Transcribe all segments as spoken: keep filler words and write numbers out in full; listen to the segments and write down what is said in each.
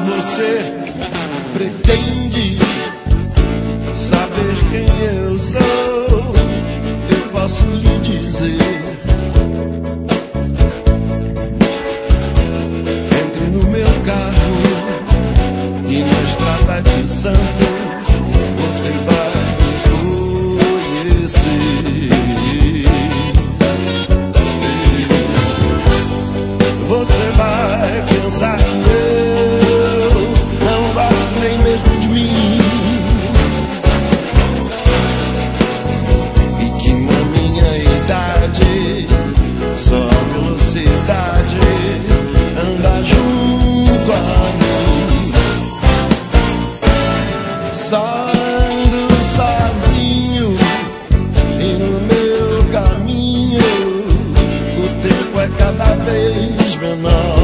Você pretende saber quem eu sou? Eu posso lhe dizer. Entre no meu carro e na estrada de Santos, você vai me conhecer. Você vai pensar que eu não gosto nem mesmo de mim, e que na minha idade só a velocidade anda junto a mim. Só ando sozinho e no meu caminho o tempo é cada vez menor.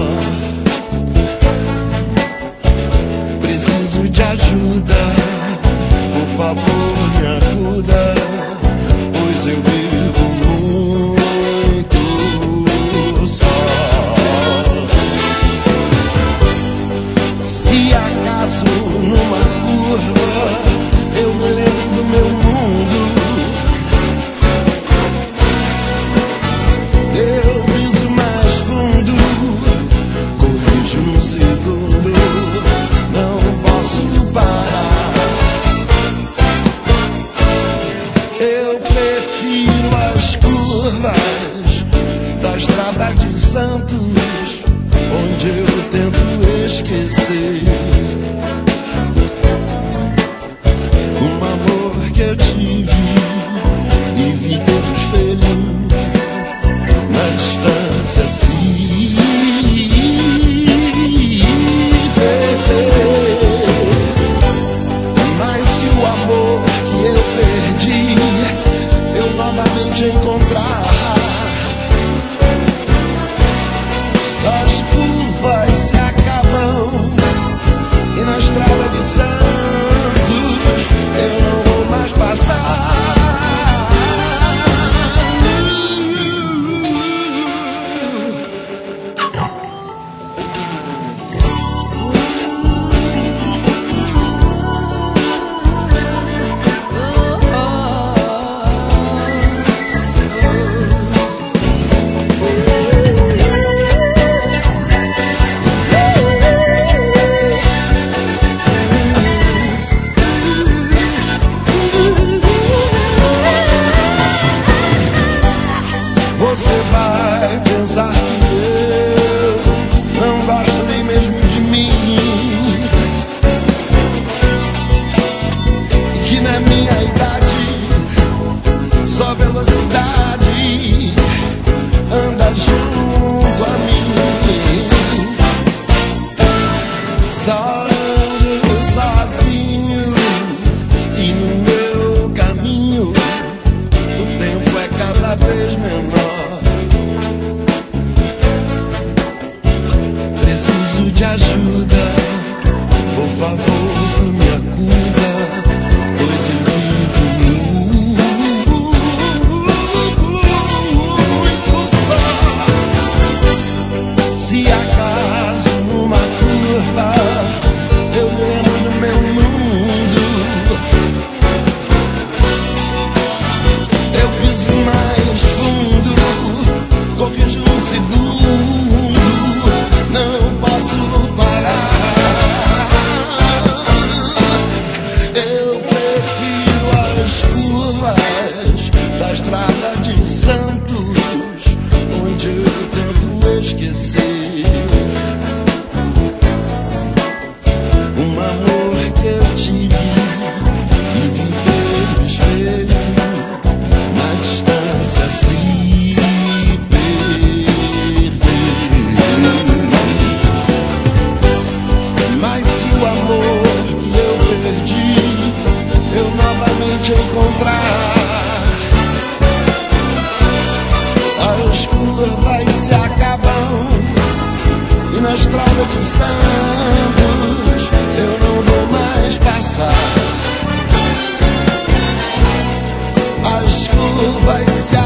Preciso de ajuda, por favor me ajuda, pois eu vivo muito só. Se acaso numa curva eu me lembro do meu mundo, eu piso mais fundo, corrijo num segundo, não posso parar. Eu prefiro as curvas da estrada de Santos, onde eu tento esquecer um amor que eu tive e vi pelo espelho na distância se perder. Mas se o amor que eu perdi eu novamente encontrar, as curvas se acabam e na estrada de Santos eu não vou mais passar. Você vai pensar que eu não gosto nem mesmo de mim, e que na minha idade só velocidade anda junto a mim. Só ando sozinho e no meu caminho o tempo é cada vez menor. Preciso de ajuda, por favor me acuda, pois eu vivo muito só. Se acaso numa curva eu lembro do meu mundo, eu piso mais fundo, corrijo um segundo, não posso parar. Eu prefiro as curvas da estrada de Santos, onde eu tento esquecer um amor que eu tive e vi pelo espelho na distância se perder. Mas se o amor que eu perdi eu novamente encontrar, as curvas se acabam e na estrada de Santos eu não vou mais passar. As curvas se